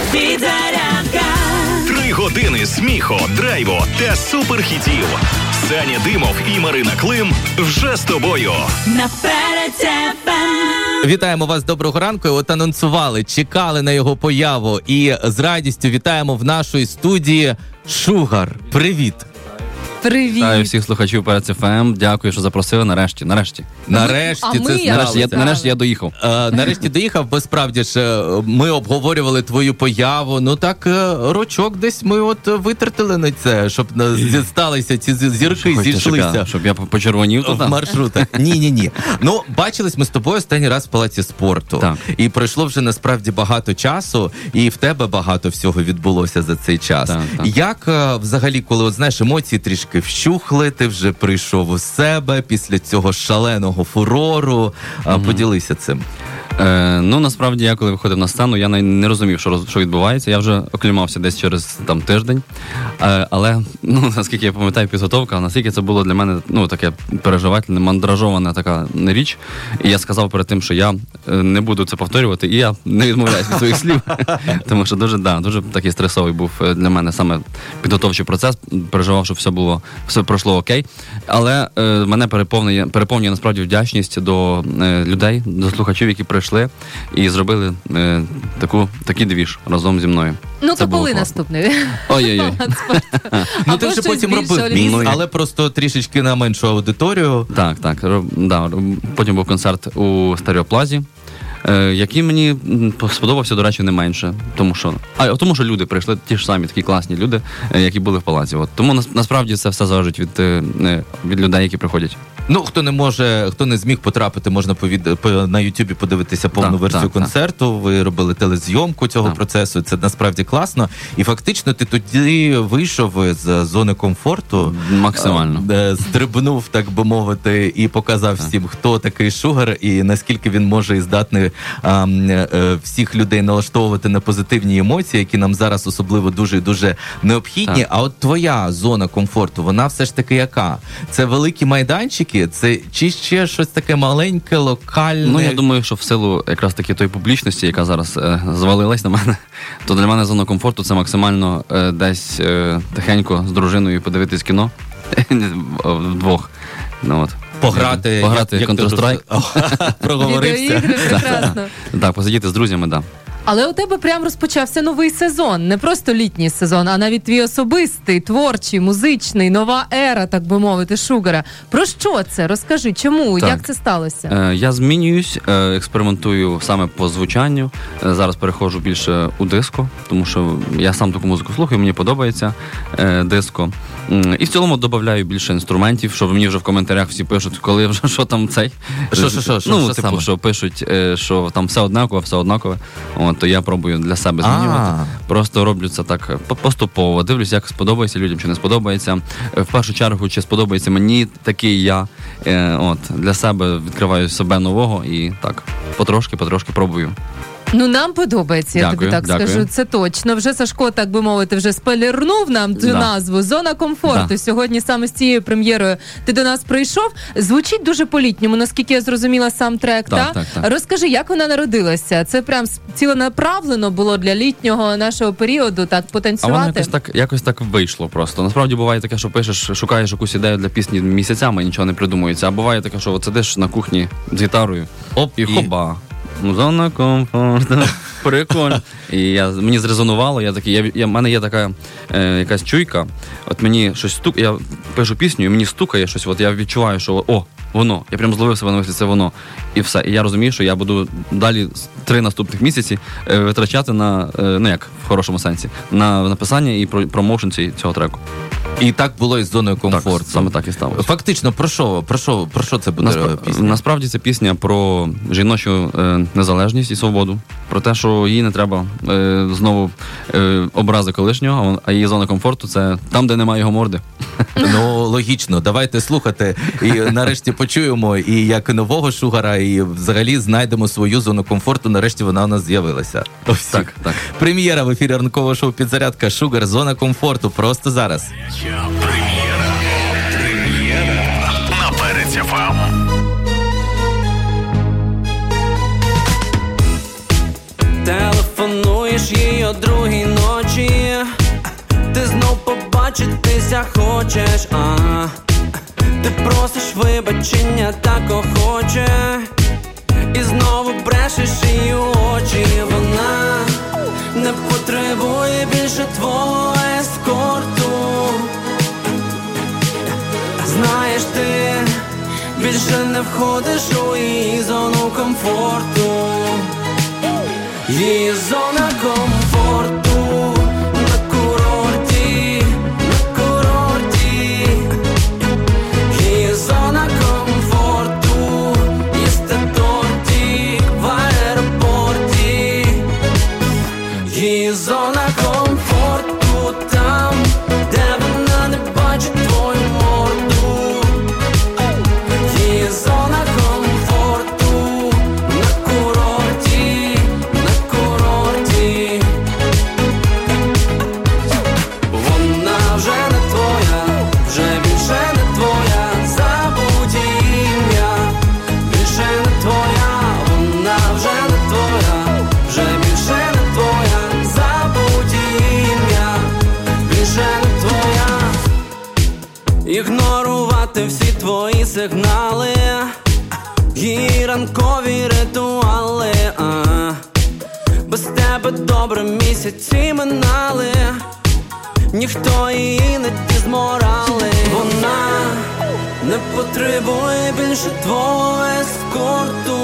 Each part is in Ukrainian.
Підзарядка. 3 години сміху, драйву та суперхітів. Саня Димов і Марина Клим вже з тобою. Наперед ФМ. Вітаємо вас, доброго ранку. От анонсували, чекали на його появу. І з радістю вітаємо в нашій студії Шугар. Привіт. Привіт. Вітаю всіх слухачів Перед ФМ. Дякую, що запросили. Нарешті я доїхав. Нарешті доїхав, бо справді ж ми обговорювали твою появу. Ну так, рочок десь ми от витратили на це, щоб сталися ці зірки, зійшлися. Щоб я почервонів туди? В маршрутах. Ні. Ну, бачились ми з тобою останній раз в Палаці спорту. Так. І пройшло вже насправді багато часу, і в тебе багато всього відбулося за цей час. Так. Як взагалі, коли, от, знаєш, емоції трішки вщухли, ти вже прийшов у себе після цього шаленого фурору. Поділися цим. Ну, насправді, я коли виходив на сцену, я не розумів, що відбувається. Я вже оклімався десь через тиждень. Але, наскільки я пам'ятаю, підготовка, наскільки це було для мене, таке переживательне, мандражована така річ. І я сказав перед тим, що я не буду це повторювати, і я не відмовляюсь від своїх слів. Тому що дуже такий стресовий був для мене саме підготовчий процес. Переживав, щоб все пройшло окей. Але мене переповнює насправді вдячність до людей, до слухачів, які прийшли і зробили такий двіж разом зі мною. Ну, це то коли класно. наступний? Ой-ой-ой. Ну, ти вже потім робив міст, але просто трішечки на меншу аудиторію. Так. Потім був концерт у Стереоплазі, який мені сподобався, до речі, не менше. Тому що люди прийшли, ті ж самі такі класні люди, які були в Палаці. Тому насправді це все залежить від людей, які приходять. Ну, хто не зміг потрапити, можна на Ютубі подивитися повну версію концерту. Ви робили телезйомку цього процесу. Це насправді класно. І фактично ти тоді вийшов з зони комфорту. Максимально. Стрибнув, так би мовити, і показав всім, хто такий Шугар і наскільки він може і здатний всіх людей налаштовувати на позитивні емоції, які нам зараз особливо дуже і дуже необхідні. А от твоя зона комфорту, вона все ж таки яка? Це великі майданчики? Це чи ще щось таке маленьке, локальне? Ну, я думаю, що в силу якраз таки тої публічності, яка зараз звалилась на мене, то для мене зона комфорту це максимально десь тихенько з дружиною подивитись кіно вдвох. Пограти Counter-Strike. Проговорився. Відеоігри, прекрасно. Так, посидіти з друзями, так. Але у тебе прям розпочався новий сезон. Не просто літній сезон, а навіть твій особистий, творчий, музичний, нова ера, так би мовити, Шугара. Про що це? Розкажи, чому? Так. Як це сталося? Я змінююсь, експериментую саме по звучанню. Зараз переходжу більше у диско, тому що я сам таку музику слухаю, мені подобається диско. І в цілому додаю більше інструментів, що мені вже в коментарях всі пишуть, коли вже що там цей. Що пишуть, що там все однакове. То я пробую для себе змінювати. Просто роблю це так поступово. Дивлюсь, як сподобається людям, чи не сподобається. В першу чергу, чи сподобається мені такий я. Для себе відкриваю себе нового і так, потрошки пробую. Ну, нам подобається, я тобі так скажу, це точно. Вже Сашко, так би мовити, вже спойлернув нам цю назву «Зона комфорту». Сьогодні саме з цією прем'єрою ти до нас прийшов. Звучить дуже по-літньому, наскільки я зрозуміла сам трек, так? Розкажи, як вона народилася? Це прям ціленаправлено було для літнього нашого періоду, так, потанцювати? А воно якось так вийшло просто. Насправді буває таке, що пишеш, шукаєш якусь ідею для пісні місяцями і нічого не придумується. А буває таке, що сидиш на кухні з гітарою, і хоба. Зона комфорту. Прикольно. І мені зрезонувало, в мене є така якась чуйка, от мені щось стукає, я пишу пісню, і мені стукає щось, от я відчуваю, що воно, я прям зловив себе на мислі, це воно. І все. І я розумію, що я буду далі 3 наступних місяці витрачати на, як в хорошому сенсі, на написання і промоушен цього треку. І так було із зоною комфорту. Так, саме так і сталося. Фактично, про що це буде пісня? Насправді це пісня про жіночу незалежність і свободу. Про те, що їй не треба знову образи колишнього, а її зона комфорту – це там, де немає його морди. Ну, логічно. Давайте слухати і нарешті почуємо і як нового Шугара, і взагалі знайдемо свою зону комфорту. Нарешті вона у нас з'явилася. Так. Прем'єра в ефірі ранкового шоу «Підзарядка». Шугар, зона комфорту. Просто зараз. Прем'єра на Перед ФМ. Телефоную Телефонуєш їй о 2:00 ночі, ти знов побачитися хочеш, ти просиш вибачення так охоче, і знову брешеш їй у очі. Вона не потребує більше твого ескорту. Знаєш, ти більше не входиш у її зону комфорту. Її зона комфорту на курорті, на курорті. Її зона комфорту, їсти тортик в аеропорті. Її зона комфорту там, де вона не бачить твою морду. Її зона комфорту на курорті, на курорті. Вона вже не твоя, вже більше не твоя, забудь ім'я. Більше не твоя, вона вже не твоя, вже більше не твоя, забудь ім'я. Більше не твоя. Ігнорувати всі твої сигнали, її ранкові ритуали, без тебе добре місяці минали, ніхто її не ті зморали. Вона не потребує більше твого ескорту.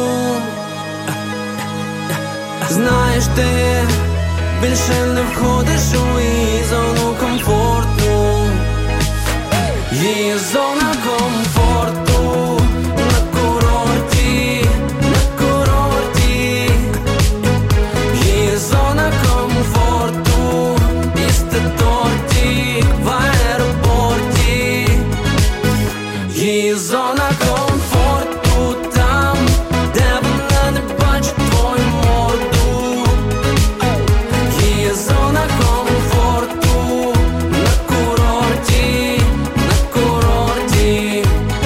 Знаєш, ти більше не входиш у її зону комфорту. Її зона комфорту на курорті, на курорті. Її зона комфорту, їсти тортик в аеропорті. Її зона комфорту там, де вона не бачить твою морду. Її зона комфорту на курорті, на курорті.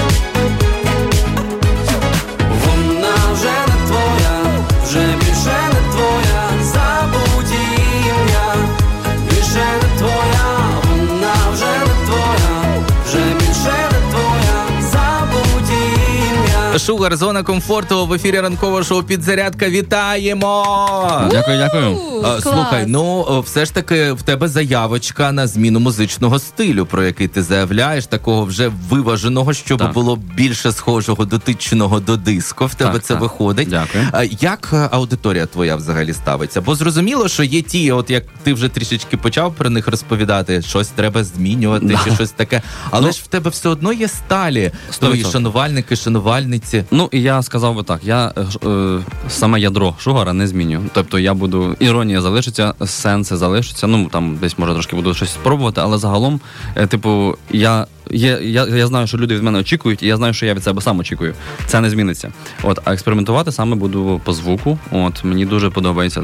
Вона вже не твоя, вже більше не твоя, забудь ім'я. Більше не твоя, вона вже не твоя, вже більше не твоя, забудь ім'я. Шугар, зона комфорту в ефірі ранкового шоу «Підзарядка». Вітаємо! Дякую. Слухай, ну все ж таки в тебе заявочка на зміну музичного стилю, про який ти заявляєш, такого вже виваженого, щоб було більше схожого, дотичного до диско. В тебе це виходить. Дякую. Як аудиторія твоя взагалі ставиться? Бо зрозуміло, що є ті, от як ти вже трішечки почав про них розповідати, щось треба змінювати чи щось таке. Але ж в тебе все одно є сталі твої шанувальники, шанувальниці. Ну, і я сказав би так, я саме ядро Шугара не зміню. Тобто я буду, іронія залишиться, сенси залишаться, ну, там десь, може, трошки буду щось спробувати, але загалом, типу, я знаю, що люди від мене очікують, і я знаю, що я від себе сам очікую. Це не зміниться. От, а експериментувати саме буду по звуку. От, мені дуже подобається,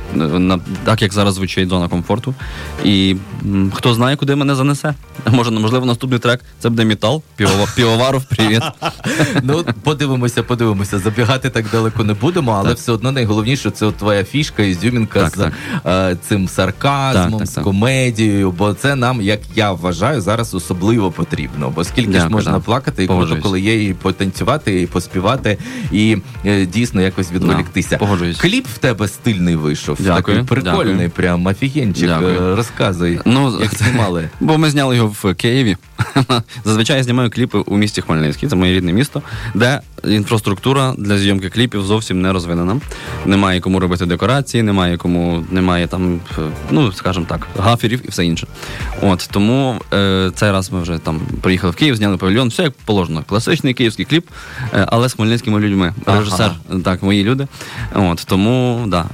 так як зараз звучить зона комфорту. І хто знає, куди мене занесе. Можливо, наступний трек це буде метал. Півоваров, привіт. Ну, подивимося. Забігати так далеко не будемо, але все одно найголовніше це от твоя фішка, ізюмінка з цим сарказмом, з комедією, бо це нам, як я вважаю, зараз особливо потрібно. Бо скільки ж можна плакати, і круто, коли є і потанцювати, і поспівати, і дійсно якось відволіктися. Кліп в тебе стильний вийшов. Такий прикольний, прям офігенчик. Розказуй, як знімали. Бо ми зняли його в Києві. Зазвичай я знімаю кліпи у місті Хмельницький, це моє рідне місто, де інфраструктура для зйомки кліпів зовсім не розвинена. Немає кому робити декорації, немає там, ну, скажімо так, гаферів і все інше. От, тому цей раз ми вже там приїхали в Київ, зняли павільйон, все як положено. Класичний київський кліп, але з хмельницькими людьми. Режисер, так, мої люди. От, тому, да,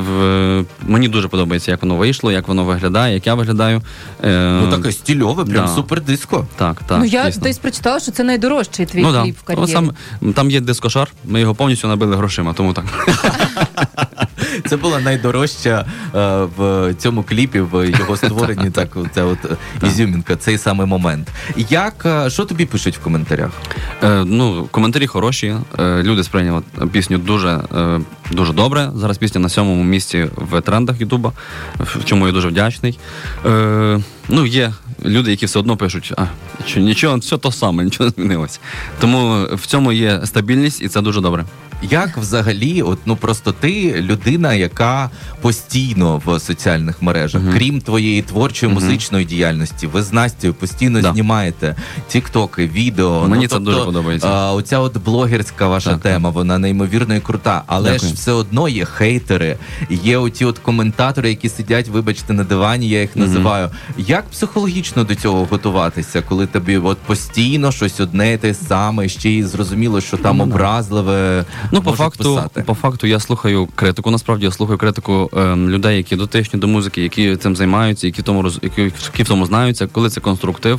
мені дуже подобається, як воно вийшло, як воно виглядає, як я виглядаю. Ну, таке стильове, прям супер диско. Так. Ну, я десь прочитала, що це найдорожчий твій кліп в кар'єрі. Там є дискошар, ми його повністю набили грошима, тому так. Це була найдорожча в цьому кліпі, в його створенні, так, ця от ізюмінка, цей самий момент. Що тобі пишуть в коментарях? Коментарі хороші. Люди сприйняли пісню дуже добре. Зараз пісня на 7-му місці в трендах Ютуба, в чому я дуже вдячний. Є люди, які все одно пишуть, що нічого, все то саме, нічого не змінилось. Тому в цьому є стабільність, і це дуже добре. Як взагалі, просто ти людина, яка постійно в соціальних мережах, крім твоєї творчої музичної діяльності, ви з Настею постійно знімаєте тіктоки, відео. Мені це дуже подобається. Оця от блогерська ваша тема, вона неймовірно і крута, але ж все одно є хейтери, є оті от коментатори, які сидять, вибачте, на дивані, я їх називаю. Як психологічно до цього готуватися, коли тобі от постійно щось одне і те саме, ще й зрозуміло, що там образливе? По факту я слухаю критику, насправді я слухаю критику людей, які дотичні до музики, які цим займаються, які в тому знаються, коли це конструктив.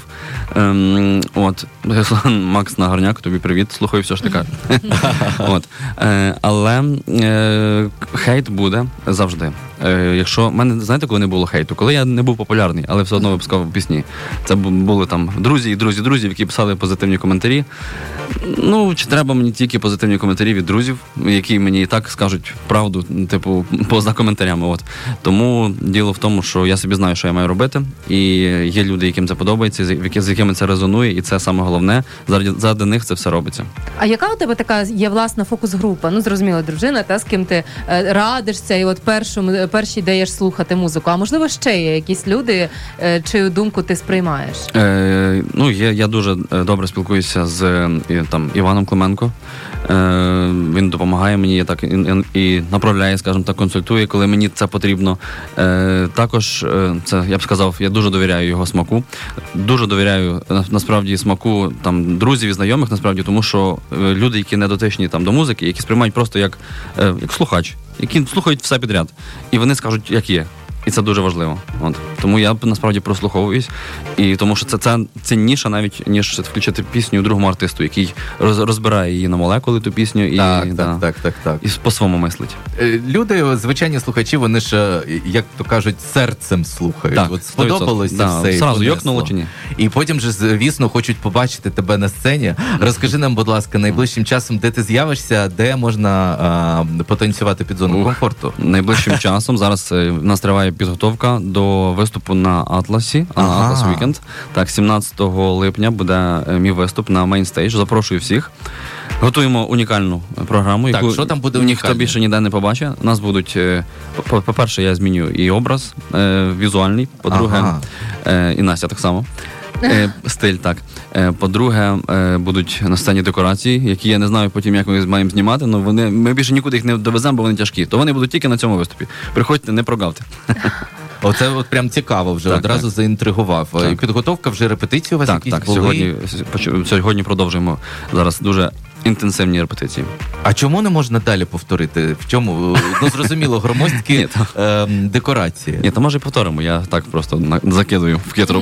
Макс Нагорняк, тобі привіт, слухаю все ж таки. Але хейт буде завжди. Якщо в мене, знаєте, коли не було хейту? Коли я не був популярний, але все одно випускав пісні. Це були там друзі, які писали позитивні коментарі. Чи треба мені тільки позитивні коментарі від друзів, які мені і так скажуть правду, поза коментарями. Тому діло в тому, що я собі знаю, що я маю робити, і є люди, яким це подобається, з якими це резонує, і це саме головне. Заради них це все робиться. А яка у тебе така є власна фокус-група? Зрозуміло, дружина, з ким ти радишся, і от перші даєш слухати музику. А можливо, ще є якісь люди, чию думку ти сприймаєш? Я дуже добре спілкуюся з Іваном Клименко. Він допомагає мені і направляє, скажімо так, консультує, коли мені це потрібно. Також, це я б сказав, я дуже довіряю його смаку. Дуже довіряю, насправді, смаку друзів і знайомих, насправді, тому що люди, які не дотичні до музики, які сприймають просто як слухач, які слухають все підряд. І вони скажуть, як є. І це дуже важливо. Тому я насправді прослуховуюсь. І тому що це цінніше навіть, ніж включити пісню другому артисту, який розбирає її на молекули, ту пісню, і і по-своєму мислить. Люди, звичайні слухачі, вони ж, як то кажуть, серцем слухають. От сподобалося все. Зразу йокнуло чи ні? І потім же, звісно, хочуть побачити тебе на сцені. Розкажи нам, будь ласка, найближчим часом, де ти з'явишся, де можна потанцювати під зону комфорту? Найближчим часом. Зараз в нас триває підготовка до виступу на Атласі, Атлас Вікенд. Так, 17 липня буде мій виступ на мейнстейдж. Запрошую всіх. Готуємо унікальну програму, яку що там буде ніхто більше ніде не побачить. У нас будуть, по-перше, я зміню і образ візуальний, по-друге, і Настя так само. Стиль, так. По-друге, будуть на сцені декорації, які я не знаю потім, як ми маємо знімати, але ми більше нікуди їх не довеземо, бо вони тяжкі. То вони будуть тільки на цьому виступі. Приходьте, не прогавте. Оце от прям цікаво вже, одразу заінтригував. І підготовка, вже репетиції у вас якісь були? Сьогодні продовжуємо зараз дуже інтенсивні репетиції. А чому не можна далі повторити? В чому? Зрозуміло, громоздкі декорації. Ні, то може і повторимо, я так просто закидую в кітруб.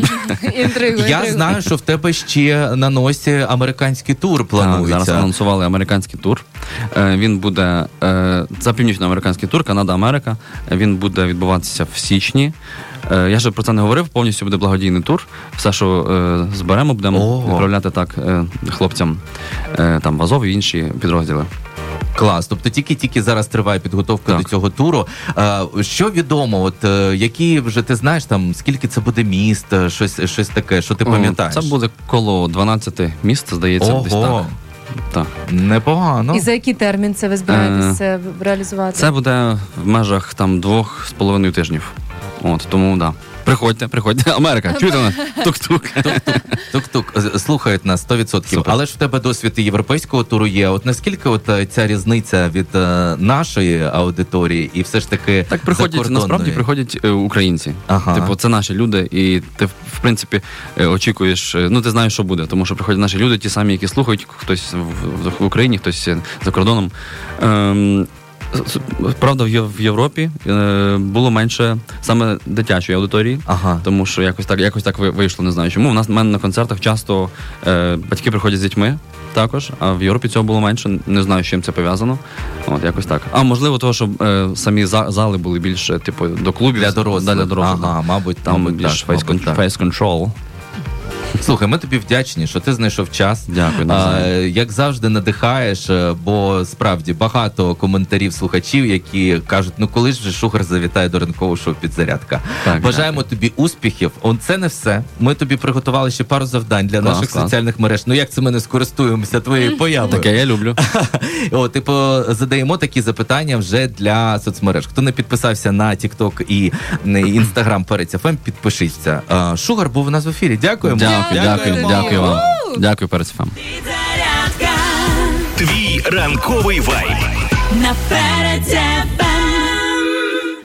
Я знаю, що в тебе ще на носі американський тур планується. Зараз анонсували американський тур. Він буде, це північноамериканський тур, Канада-Америка. Він буде відбуватися в січні. Я ще про це не говорив, повністю буде благодійний тур. Все, що зберемо, будемо відправляти хлопцям в Азов і інші підрозділи. Клас, тобто тільки зараз триває підготовка до цього туру. Що відомо, які вже ти знаєш, скільки це буде міст, щось таке, що ти пам'ятаєш? Це буде коло 12 міст, здається, десь так. Так. Непогано. І за який термін це ви збираєтеся реалізувати? Це буде в межах 2,5 тижнів. Тому, да. Приходьте. Америка, чуєте нас? Тук-тук. Тук-тук. Слухають нас 100%. Супер. Але ж в тебе досвід і європейського туру є. Наскільки ця різниця від нашої аудиторії і все ж таки так приходять, насправді приходять українці. Це наші люди, і ти, в принципі, очікуєш, ти знаєш, що буде, тому що приходять наші люди, ті самі, які слухають, хтось в Україні, хтось за кордоном. Правда, в Європі було менше саме дитячої аудиторії, тому що якось так вийшло, не знаю чому. В мене на концертах часто батьки приходять з дітьми також, а в Європі цього було менше, не знаю, з чим це пов'язано. От, якось так. А можливо, того, що самі зали були більше, типу, до клубів. Для дорослих. Мабуть, там більш face control. Слухай, ми тобі вдячні, що ти знайшов час. Дякую. Як завжди надихаєш, бо справді багато коментарів слухачів, які кажуть, ну коли ж вже Шугар завітає до ранкового шоу «Підзарядка». Бажаємо тобі успіхів. Це не все. Ми тобі приготували ще пару завдань для наших соціальних мереж. Ну як це ми не скористуємося твоєю появою? Таке я люблю. Задаємо такі запитання вже для соцмереж. Хто не підписався на TikTok і Instagram Перець ФМ, підпишіться. Шугар був у нас в ефірі. Дякуємо. Дякую вам. Дякую, Перець ФМ. Твій ранковий вайб. На Перець ФМ.